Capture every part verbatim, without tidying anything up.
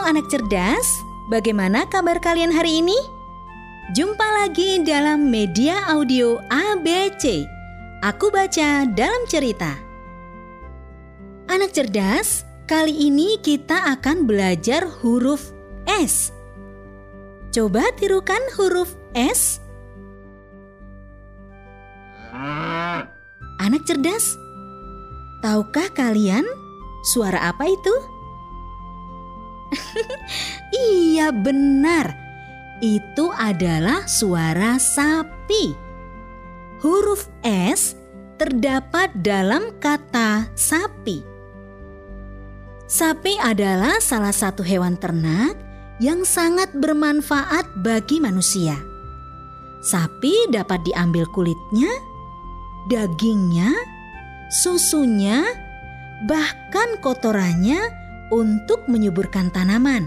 anak cerdas, bagaimana kabar kalian hari ini? Jumpa lagi dalam media audio A B C. Aku baca dalam cerita. Anak cerdas, kali ini kita akan belajar huruf S. Coba tirukan huruf S. Anak cerdas, tahukah kalian suara apa itu? Iya, benar. Itu adalah suara sapi. Huruf S terdapat dalam kata sapi. Sapi adalah salah satu hewan ternak yang sangat bermanfaat bagi manusia. Sapi dapat diambil kulitnya, dagingnya, susunya, bahkan kotorannya untuk menyuburkan tanaman.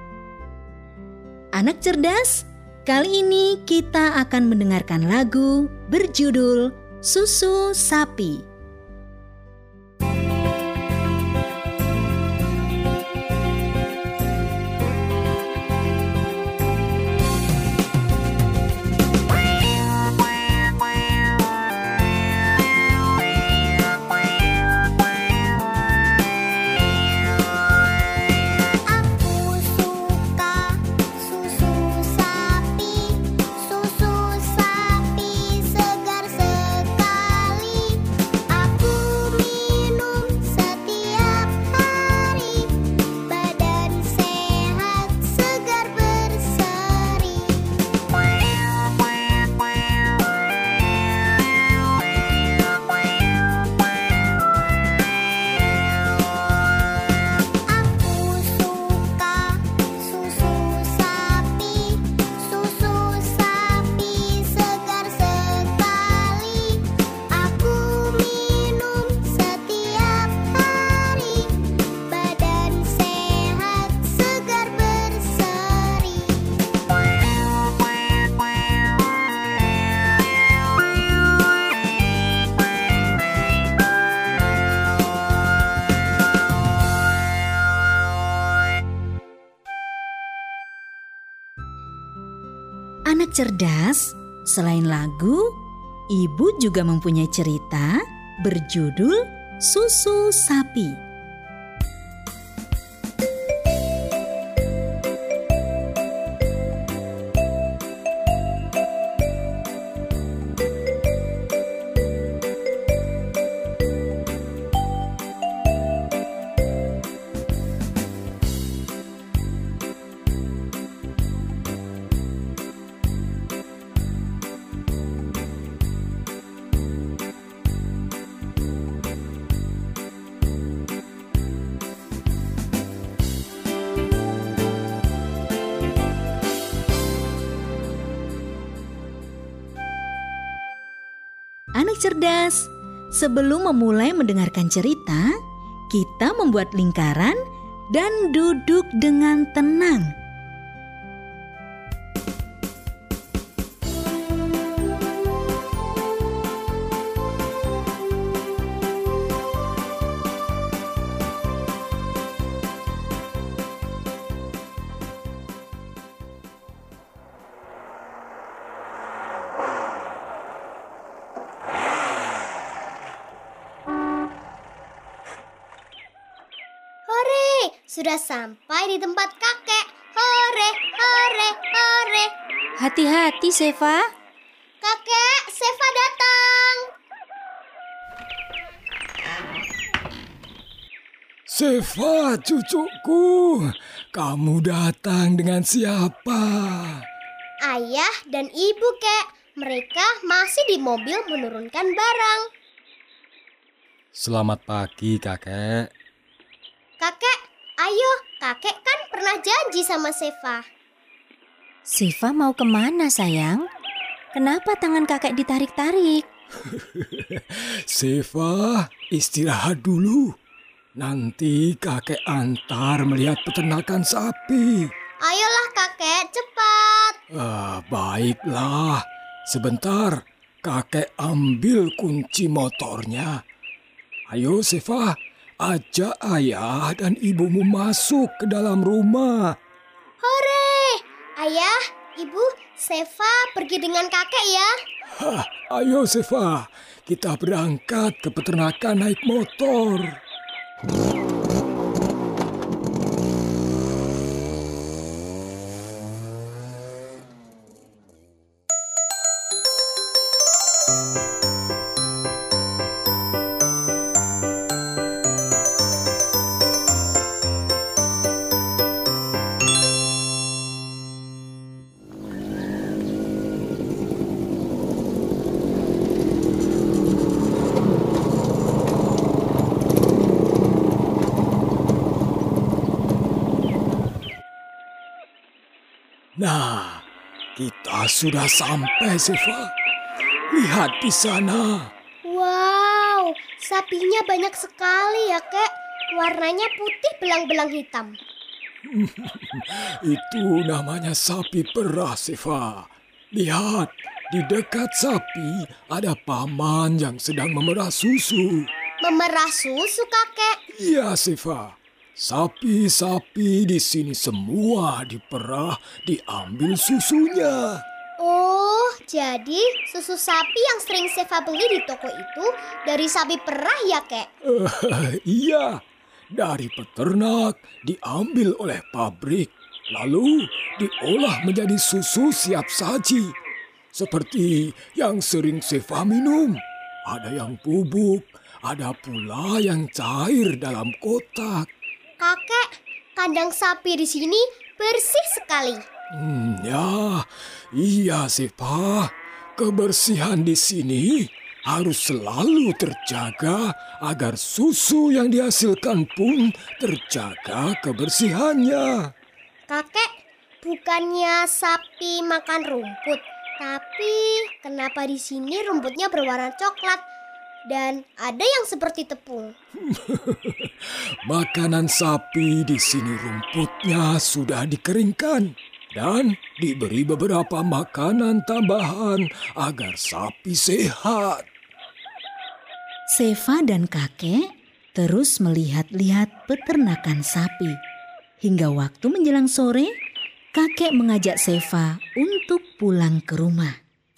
Anak cerdas, kali ini kita akan mendengarkan lagu berjudul Susu Sapi. Anak cerdas, selain lagu, ibu juga mempunyai cerita berjudul Susu Sapi. Anak cerdas, sebelum memulai mendengarkan cerita, kita membuat lingkaran dan duduk dengan tenang. Sudah sampai di tempat kakek. Hore, hore, hore. Hati-hati, Seva. Kakek, Seva datang. Seva, cucuku. Kamu datang dengan siapa? Ayah dan ibu, kek. Mereka masih di mobil menurunkan barang. Selamat pagi, kakek. Kakek, ayo, kakek kan pernah janji sama Seva. Seva mau kemana, sayang? Kenapa tangan kakek ditarik-tarik? Seva, istirahat dulu. Nanti kakek antar melihat peternakan sapi. Ayolah kakek, cepat. Ah, baiklah. Sebentar, kakek ambil kunci motornya. Ayo, Seva. ajak ayah dan ibumu masuk ke dalam rumah. Hore! Ayah, ibu, Seva pergi dengan kakek ya. Hah, ayo Seva, kita berangkat ke peternakan naik motor. Nah, kita sudah sampai, Seva. Lihat di sana. Wow, sapinya banyak sekali ya, Kek. Warnanya putih belang-belang hitam. Itu namanya sapi perah, Seva. Lihat, di dekat sapi ada paman yang sedang memerah susu. Memerah susu, kakek. Iya, Seva. Sapi-sapi di sini semua diperah, diambil susunya. Oh, jadi susu sapi yang sering Seva beli di toko itu dari sapi perah ya, Kek? Uh, iya, dari peternak diambil oleh pabrik, lalu diolah menjadi susu siap saji. Seperti yang sering Seva minum. Ada yang bubuk, ada pula yang cair dalam kotak. Kakek, kandang sapi di sini bersih sekali. Hmm, ya, iya Seva. Kebersihan di sini harus selalu terjaga agar susu yang dihasilkan pun terjaga kebersihannya. Kakek, bukannya sapi makan rumput, tapi kenapa di sini rumputnya berwarna coklat? Dan ada yang seperti tepung. Makanan sapi di sini rumputnya sudah dikeringkan dan diberi beberapa makanan tambahan agar sapi sehat. Seva dan kakek terus melihat-lihat peternakan sapi. Hingga waktu menjelang sore, kakek mengajak Seva untuk pulang ke rumah.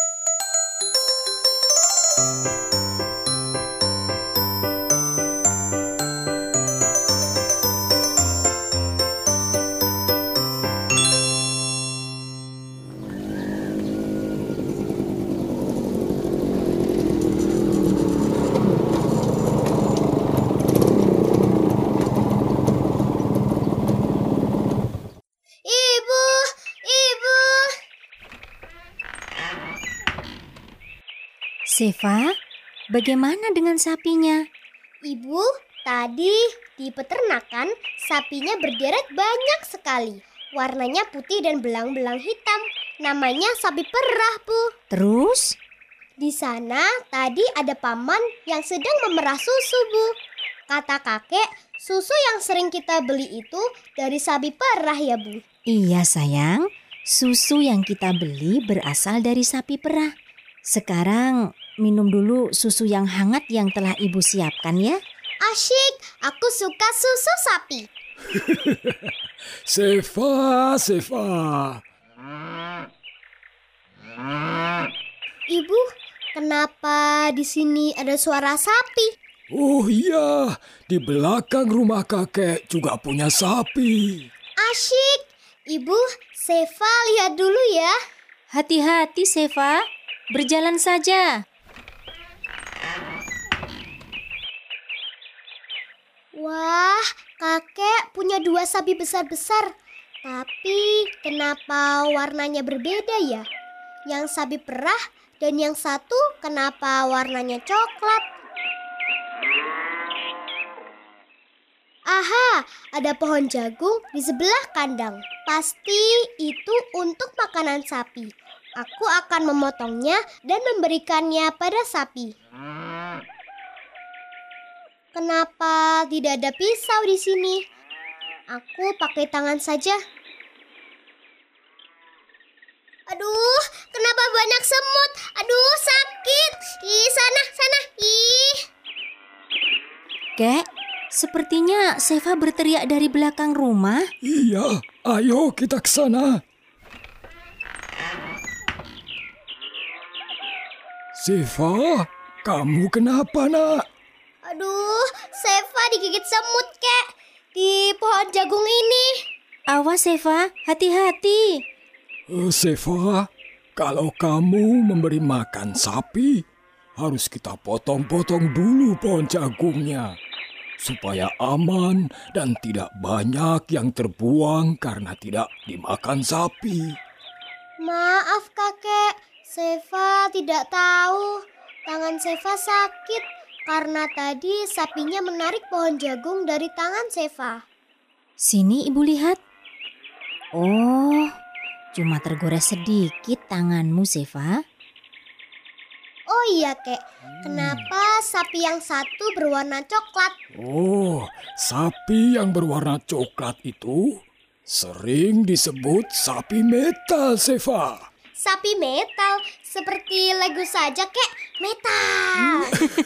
Seva, bagaimana dengan sapinya? Ibu, tadi di peternakan sapinya berderet banyak sekali. Warnanya putih dan belang-belang hitam. Namanya sapi perah, Bu. Terus? Di sana tadi ada paman yang sedang memerah susu, Bu. Kata kakek, susu yang sering kita beli itu dari sapi perah ya, Bu. Iya sayang, susu yang kita beli berasal dari sapi perah. Sekarang minum dulu susu yang hangat yang telah ibu siapkan ya. Asyik, aku suka susu sapi. Seva, Seva. Ibu, kenapa di sini ada suara sapi? Oh iya, di belakang rumah kakek juga punya sapi. Asyik, Ibu, Seva lihat dulu ya. Hati-hati Seva, berjalan saja. Wah, kakek punya dua sapi besar-besar. Tapi kenapa warnanya berbeda ya? Yang sapi perah dan yang satu kenapa warnanya coklat? Aha, ada pohon jagung di sebelah kandang. Pasti itu untuk makanan sapi. Aku akan memotongnya dan memberikannya pada sapi. Kenapa tidak ada pisau di sini? Aku pakai tangan saja. Aduh, kenapa banyak semut? Aduh, sakit. Ih, sana, sana. Ih. Kek, Sepertinya Seva berteriak dari belakang rumah. Iya, ayo kita ke sana. Seva, kamu kenapa, Nak? Aduh, Seva digigit semut, Kek. Di pohon jagung ini. Awas Seva, hati-hati. Uh, Seva, kalau kamu memberi makan sapi, harus kita potong-potong dulu pohon jagungnya. Supaya aman dan tidak banyak yang terbuang karena tidak dimakan sapi. Maaf, Kakek. Seva tidak tahu. Tangan Seva sakit karena tadi sapinya menarik pohon jagung dari tangan Seva. Sini Ibu lihat. Oh, cuma tergores sedikit tanganmu, Seva. Oh iya, Kek. Kenapa sapi yang satu berwarna coklat? Oh, sapi yang berwarna coklat itu sering disebut sapi metal, Seva. Sapi metal, seperti Lego saja, Kek. Metal.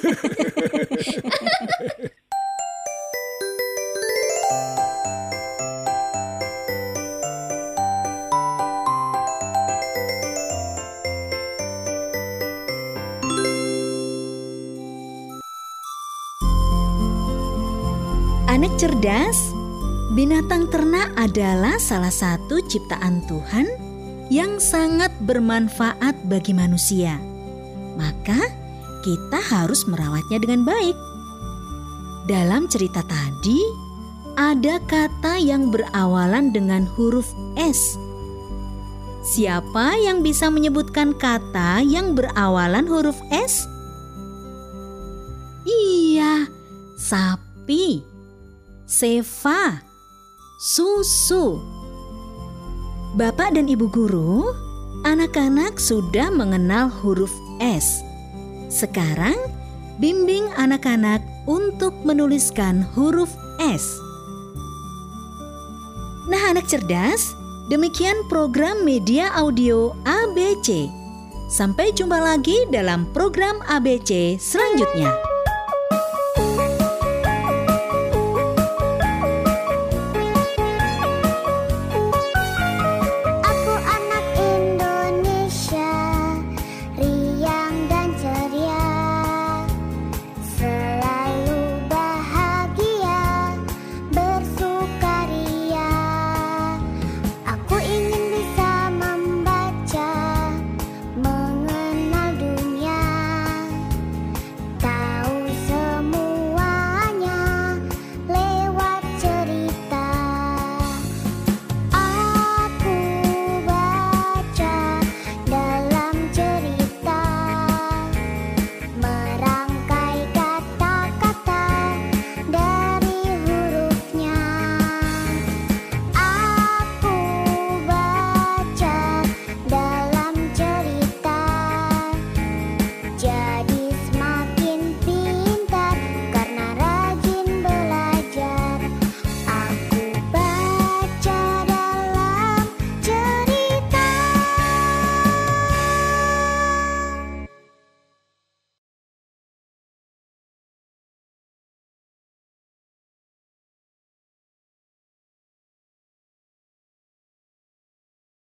Anak cerdas, binatang ternak adalah salah satu ciptaan Tuhan yang sangat bermanfaat bagi manusia. Maka kita harus merawatnya dengan baik. Dalam cerita tadi, ada kata yang berawalan dengan huruf S. Siapa yang bisa menyebutkan kata yang berawalan huruf S? Iya, sapi. Seva, susu. Bapak dan Ibu guru, anak-anak sudah mengenal huruf S. Sekarang, bimbing anak-anak untuk menuliskan huruf S. Nah, anak cerdas, demikian program media audio A B C. Sampai jumpa lagi dalam program A B C selanjutnya.